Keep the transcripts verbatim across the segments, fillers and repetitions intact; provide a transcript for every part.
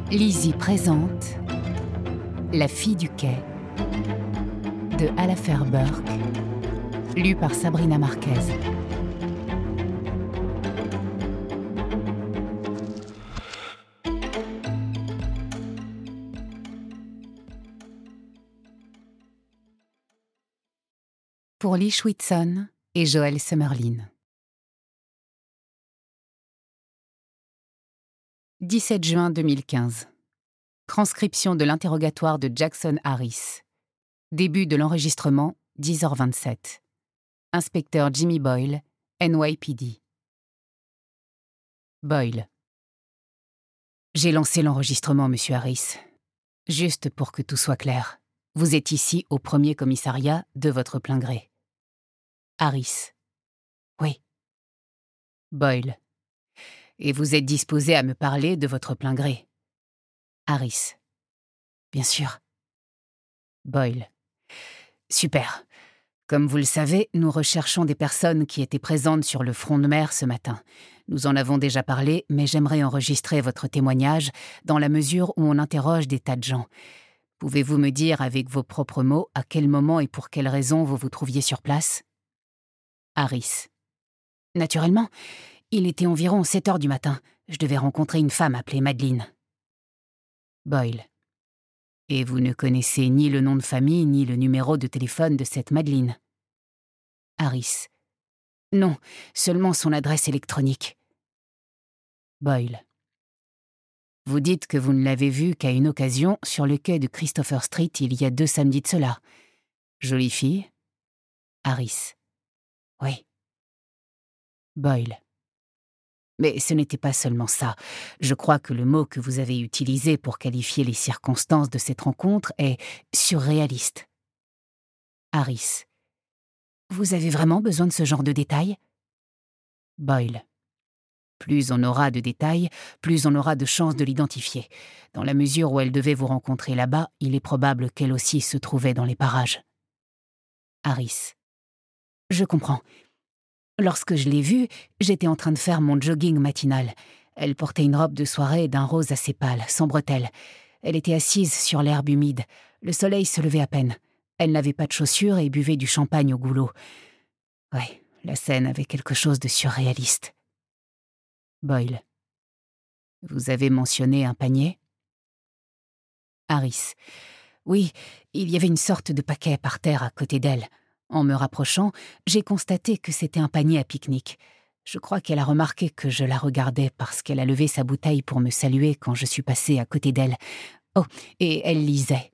Lizzie présente La fille du quai de Alafer Burke, lu par Sabrina Marquez. Pour Lish Whitson et Joel Summerlin. dix-sept juin deux mille quinze. Transcription de l'interrogatoire de Jackson Harris. Début de l'enregistrement, dix heures vingt-sept. Inspecteur Jimmy Boyle, N Y P D. Boyle. J'ai lancé l'enregistrement, monsieur Harris. Juste pour que tout soit clair. Vous êtes ici au premier commissariat de votre plein gré. Harris. Oui. Boyle. Et vous êtes disposé à me parler de votre plein gré. Harris. Bien sûr. Boyle. Super. Comme vous le savez, nous recherchons des personnes qui étaient présentes sur le front de mer ce matin. Nous en avons déjà parlé, mais j'aimerais enregistrer votre témoignage dans la mesure où on interroge des tas de gens. Pouvez-vous me dire avec vos propres mots à quel moment et pour quelles raisons vous vous trouviez sur place? Harris. Naturellement. Il était environ sept heures du matin. Je devais rencontrer une femme appelée Madeleine. Boyle. Et vous ne connaissez ni le nom de famille ni le numéro de téléphone de cette Madeleine? Harris. Non, seulement son adresse électronique. Boyle. Vous dites que vous ne l'avez vue qu'à une occasion sur le quai de Christopher Street il y a deux samedis de cela. Jolie fille? Harris. Oui. Boyle. Mais ce n'était pas seulement ça. Je crois que le mot que vous avez utilisé pour qualifier les circonstances de cette rencontre est « surréaliste ». Harris. Vous avez vraiment besoin de ce genre de détails? Boyle. Plus on aura de détails, plus on aura de chances de l'identifier. Dans la mesure où elle devait vous rencontrer là-bas, il est probable qu'elle aussi se trouvait dans les parages. Harris. Je comprends. Lorsque je l'ai vue, j'étais en train de faire mon jogging matinal. Elle portait une robe de soirée d'un rose assez pâle, sans bretelles. Elle était assise sur l'herbe humide. Le soleil se levait à peine. Elle n'avait pas de chaussures et buvait du champagne au goulot. Ouais, la scène avait quelque chose de surréaliste. Boyle. Vous avez mentionné un panier? Harris. Oui, il y avait une sorte de paquet par terre à côté d'elle. En me rapprochant, j'ai constaté que c'était un panier à pique-nique. Je crois qu'elle a remarqué que je la regardais parce qu'elle a levé sa bouteille pour me saluer quand je suis passé à côté d'elle. Oh, et elle lisait.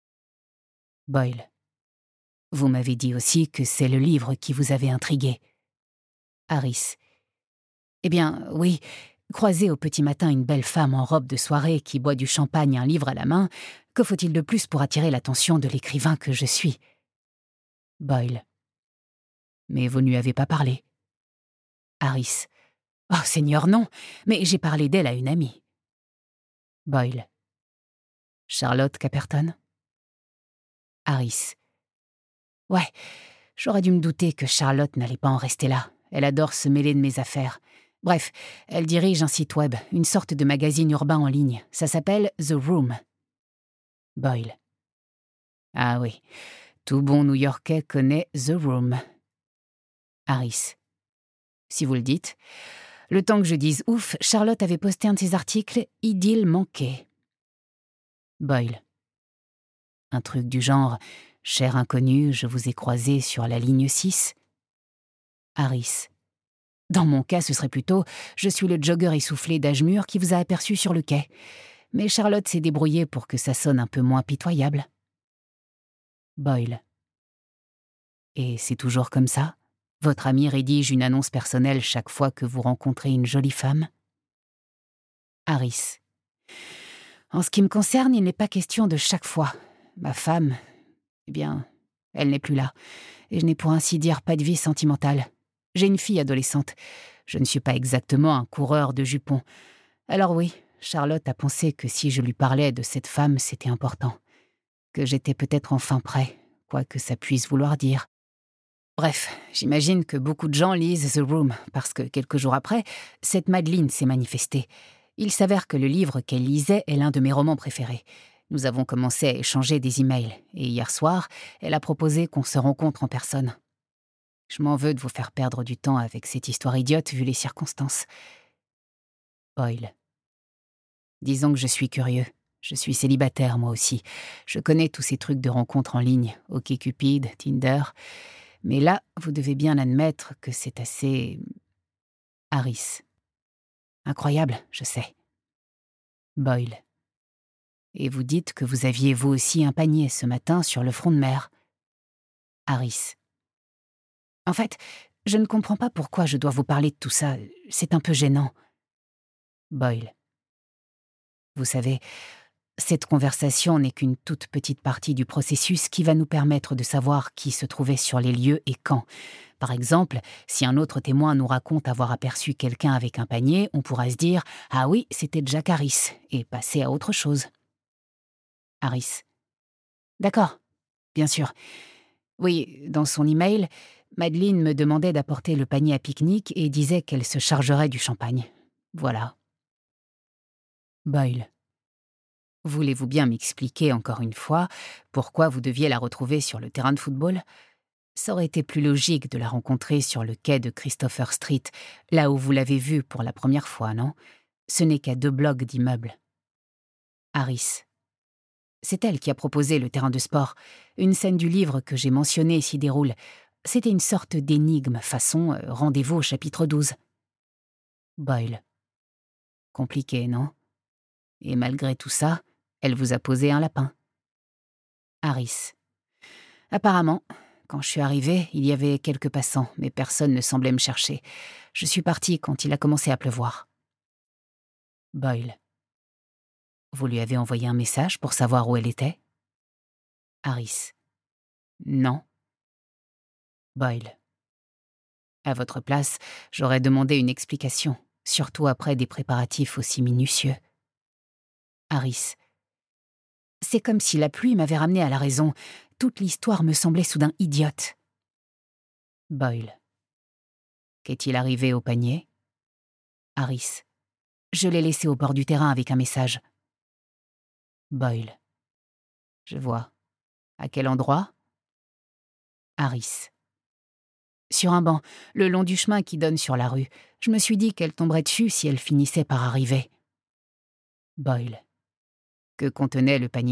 Boyle. Vous m'avez dit aussi que c'est le livre qui vous avait intrigué. Harris. Eh bien, oui, croiser au petit matin une belle femme en robe de soirée qui boit du champagne et un livre à la main, que faut-il de plus pour attirer l'attention de l'écrivain que je suis? Boyle. Mais vous ne lui avez pas parlé. Harris. Oh, Seigneur, non, mais j'ai parlé d'elle à une amie. Boyle. Charlotte Caperton? Harris. Ouais, j'aurais dû me douter que Charlotte n'allait pas en rester là. Elle adore se mêler de mes affaires. Bref, elle dirige un site web, une sorte de magazine urbain en ligne. Ça s'appelle The Room. Boyle. Ah oui. Tout bon New-Yorkais connaît The Room. Harris. Si vous le dites. Le temps que je dise ouf, Charlotte avait posté un de ses articles « Idylle manquée ». Boyle. Un truc du genre « Cher inconnu, je vous ai croisé sur la ligne six ». Harris. Dans mon cas, ce serait plutôt « Je suis le jogger essoufflé d'âge mûr qui vous a aperçu sur le quai ». Mais Charlotte s'est débrouillée pour que ça sonne un peu moins pitoyable. Boyle. Et c'est toujours comme ça? Votre ami rédige une annonce personnelle chaque fois que vous rencontrez une jolie femme? Harris. En ce qui me concerne, il n'est pas question de chaque fois. Ma femme, eh bien, elle n'est plus là. Et je n'ai pour ainsi dire pas de vie sentimentale. J'ai une fille adolescente. Je ne suis pas exactement un coureur de jupons. Alors oui, Charlotte a pensé que si je lui parlais de cette femme, c'était important. Que j'étais peut-être enfin prêt, quoi que ça puisse vouloir dire. Bref, j'imagine que beaucoup de gens lisent The Room, parce que quelques jours après, cette Madeleine s'est manifestée. Il s'avère que le livre qu'elle lisait est l'un de mes romans préférés. Nous avons commencé à échanger des emails, et hier soir, elle a proposé qu'on se rencontre en personne. Je m'en veux de vous faire perdre du temps avec cette histoire idiote vu les circonstances. Boyle. Disons que je suis curieux. Je suis célibataire, moi aussi. Je connais tous ces trucs de rencontres en ligne, OkCupid, Tinder. Mais là, vous devez bien admettre que c'est assez... Harris. Incroyable, je sais. Boyle. Et vous dites que vous aviez vous aussi un panier ce matin sur le front de mer. Harris. En fait, je ne comprends pas pourquoi je dois vous parler de tout ça. C'est un peu gênant. Boyle. Vous savez, cette conversation n'est qu'une toute petite partie du processus qui va nous permettre de savoir qui se trouvait sur les lieux et quand. Par exemple, si un autre témoin nous raconte avoir aperçu quelqu'un avec un panier, on pourra se dire « Ah oui, c'était Jack Harris » et passer à autre chose. Harris. D'accord, bien sûr. Oui, dans son email, Madeleine me demandait d'apporter le panier à pique-nique et disait qu'elle se chargerait du champagne. Voilà. Boyle. Voulez-vous bien m'expliquer encore une fois pourquoi vous deviez la retrouver sur le terrain de football ? Ça aurait été plus logique de la rencontrer sur le quai de Christopher Street, là où vous l'avez vue pour la première fois, non ? Ce n'est qu'à deux blocs d'immeubles. Harris. C'est elle qui a proposé le terrain de sport. Une scène du livre que j'ai mentionné s'y déroule. C'était une sorte d'énigme façon euh, rendez-vous au chapitre douze. Boyle. Compliqué, non ? Et malgré tout ça, elle vous a posé un lapin. Harris. Apparemment, quand je suis arrivée, il y avait quelques passants, mais personne ne semblait me chercher. Je suis partie quand il a commencé à pleuvoir. Boyle. Vous lui avez envoyé un message pour savoir où elle était ? Harris. Non. Boyle. À votre place, j'aurais demandé une explication, surtout après des préparatifs aussi minutieux. Harris. C'est comme si la pluie m'avait ramené à la raison. Toute l'histoire me semblait soudain idiote. Boyle. Qu'est-il arrivé au panier ? Harris. Je l'ai laissé au bord du terrain avec un message. Boyle. Je vois. À quel endroit ? Harris. Sur un banc, le long du chemin qui donne sur la rue. Je me suis dit qu'elle tomberait dessus si elle finissait par arriver. Boyle. Que contenait le panier ?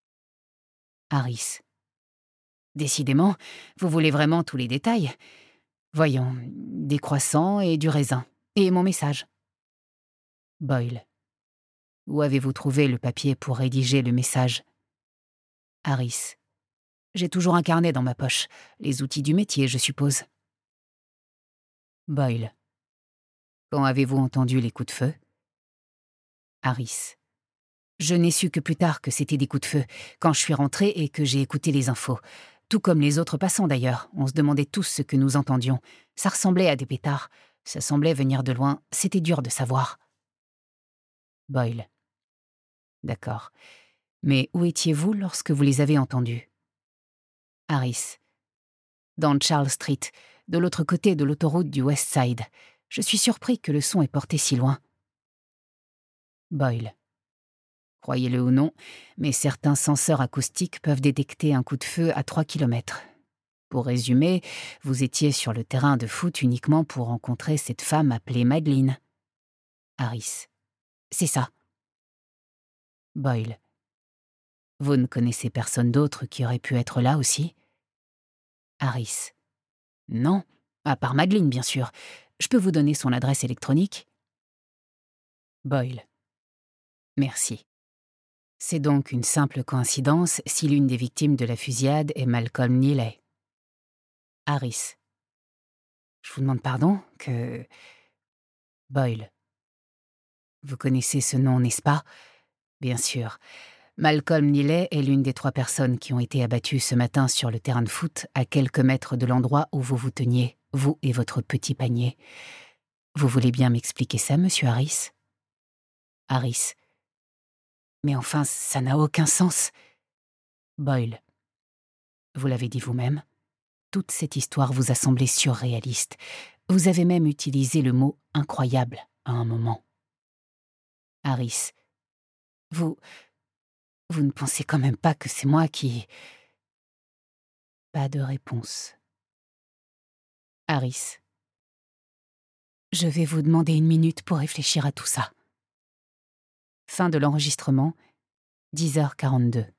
Harris. Décidément, vous voulez vraiment tous les détails. Voyons, des croissants et du raisin. Et mon message. Boyle. Où avez-vous trouvé le papier pour rédiger le message ? Harris. J'ai toujours un carnet dans ma poche. Les outils du métier, je suppose. Boyle. Quand avez-vous entendu les coups de feu ? Harris. Je n'ai su que plus tard que c'était des coups de feu, quand je suis rentrée et que j'ai écouté les infos. Tout comme les autres passants d'ailleurs, on se demandait tous ce que nous entendions. Ça ressemblait à des pétards. Ça semblait venir de loin, c'était dur de savoir. Boyle. D'accord. Mais où étiez-vous lorsque vous les avez entendus ? Harris. Dans Charles Street, de l'autre côté de l'autoroute du West Side. Je suis surpris que le son ait porté si loin. Boyle. Croyez-le ou non, mais certains senseurs acoustiques peuvent détecter un coup de feu à trois kilomètres. Pour résumer, vous étiez sur le terrain de foot uniquement pour rencontrer cette femme appelée Madeleine. Harris. C'est ça. Boyle. Vous ne connaissez personne d'autre qui aurait pu être là aussi ? Harris. Non, à part Madeleine, bien sûr. Je peux vous donner son adresse électronique ? Boyle. Merci. C'est donc une simple coïncidence si l'une des victimes de la fusillade est Malcolm Neely. Harris. Je vous demande pardon, que... Boyle. Vous connaissez ce nom, n'est-ce pas ? Bien sûr. Malcolm Neely est l'une des trois personnes qui ont été abattues ce matin sur le terrain de foot, à quelques mètres de l'endroit où vous vous teniez, vous et votre petit panier. Vous voulez bien m'expliquer ça, monsieur Harris ? Harris. Mais enfin, ça n'a aucun sens. Boyle. Vous l'avez dit vous-même, toute cette histoire vous a semblé surréaliste. Vous avez même utilisé le mot « incroyable » à un moment. Harris. Vous... Vous ne pensez quand même pas que c'est moi qui... Pas de réponse. Harris. Je vais vous demander une minute pour réfléchir à tout ça. Fin de l'enregistrement, dix heures quarante-deux.